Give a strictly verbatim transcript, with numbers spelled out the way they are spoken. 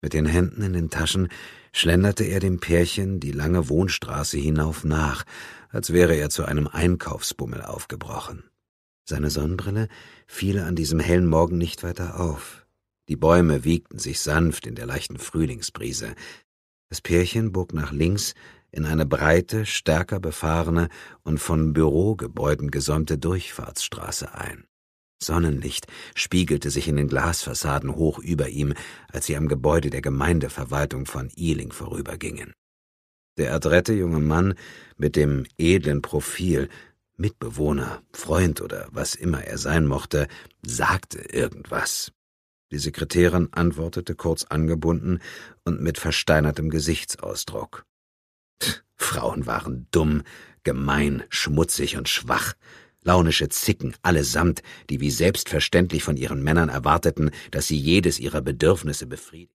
Mit den Händen in den Taschen schlenderte er dem Pärchen die lange Wohnstraße hinauf nach, als wäre er zu einem Einkaufsbummel aufgebrochen. Seine Sonnenbrille fiel an diesem hellen Morgen nicht weiter auf. Die Bäume wiegten sich sanft in der leichten Frühlingsbrise. Das Pärchen bog nach links in eine breite, stärker befahrene und von Bürogebäuden gesäumte Durchfahrtsstraße ein. Sonnenlicht spiegelte sich in den Glasfassaden hoch über ihm, als sie am Gebäude der Gemeindeverwaltung von Ealing vorübergingen. Der adrette junge Mann mit dem edlen Profil, Mitbewohner, Freund oder was immer er sein mochte, sagte irgendwas. Die Sekretärin antwortete kurz angebunden und mit versteinertem Gesichtsausdruck. Frauen waren dumm, gemein, schmutzig und schwach. Launische Zicken allesamt, die wie selbstverständlich von ihren Männern erwarteten, dass sie jedes ihrer Bedürfnisse befriedigen.